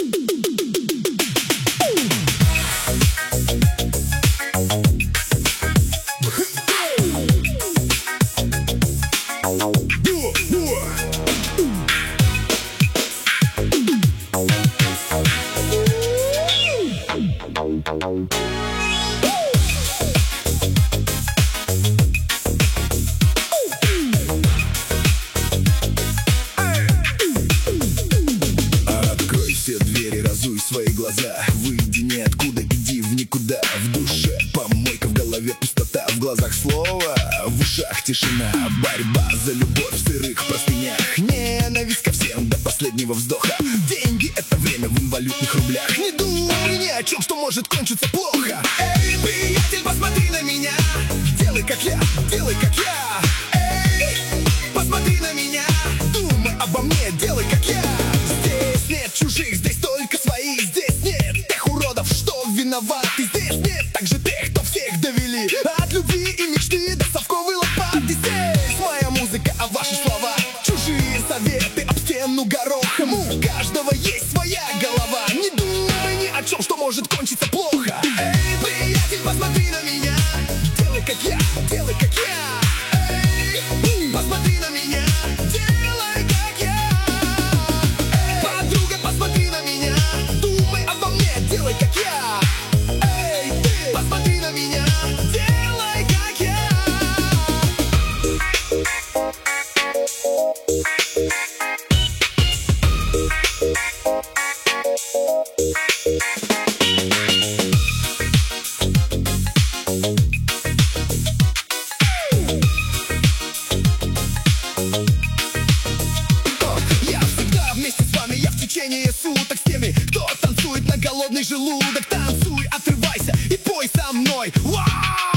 Открой все двери, разуй свои глаза. Выйди ниоткуда, иди в никуда. В душе помойка, в голове пустота, в глазах слово, в ушах тишина. Борьба за любовь в сырых простынях, ненависть ко всем до последнего вздоха. Деньги — это время в инвалютных рублях. Не думай ни о чем, что может кончиться плохо. Эй, приятель, посмотри на меня. Делай как я, делай как я. Эй, посмотри на меня. Думай обо мне, делай как я. Здесь нет чужих, здесь только свои. Здесь нет тех уродов, что виноваты. Здесь нет также тех, кто всех довели. От любви и мечты до совковой лопаты. Здесь моя музыка, а ваши слова чужие советы об стену горохом. У каждого есть своя голова. Не думай ни о чем, что может кончиться плохо. Эй, приятель, посмотри на меня. Делай как я, делай как я. Эй, посмотри на меня. Делай как я. Эй, подруга, посмотри на меня. Думай обо мне, делай как я. Эй, ты, посмотри на меня. Делай как я. Я всегда вместе с вами, я в течение суток с теми, кто танцует на голодный желудок. Танцуй, отрывайся и пой со мной. Вау!